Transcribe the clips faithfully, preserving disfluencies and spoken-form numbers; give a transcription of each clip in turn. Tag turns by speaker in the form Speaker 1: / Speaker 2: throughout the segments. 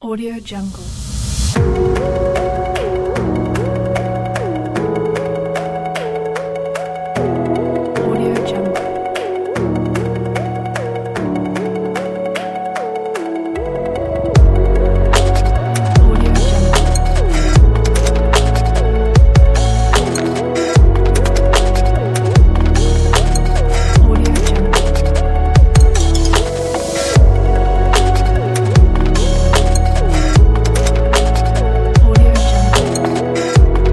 Speaker 1: Audio Jungle. Audio Jungle. Audio Jungle. Audio Jungle. Audio Jungle.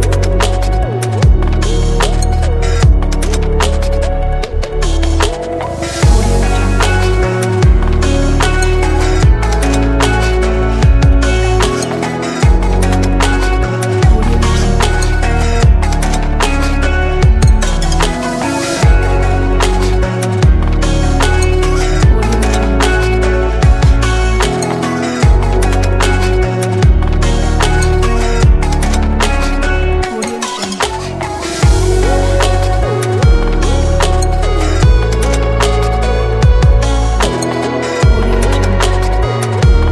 Speaker 1: Audio Jungle. Audio Jungle. Audio Jungle. Audio Jungle. Audio Jungle.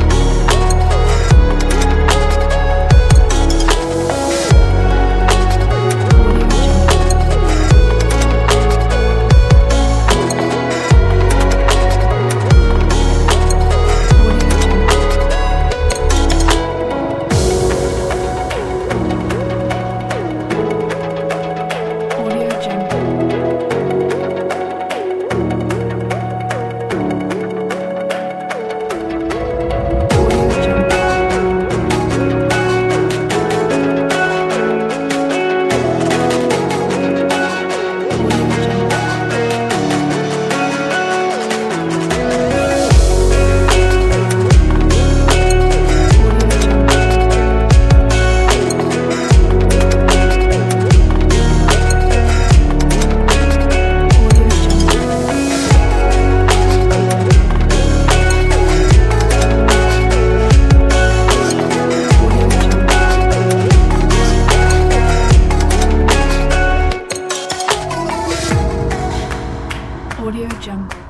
Speaker 1: Audio Jungle. Audio Jungle. Audio Jungle. Audio Jungle. Audio Jungle. Audio Jungle. Audio Jungle. Audio Jungle. Audio Jungle.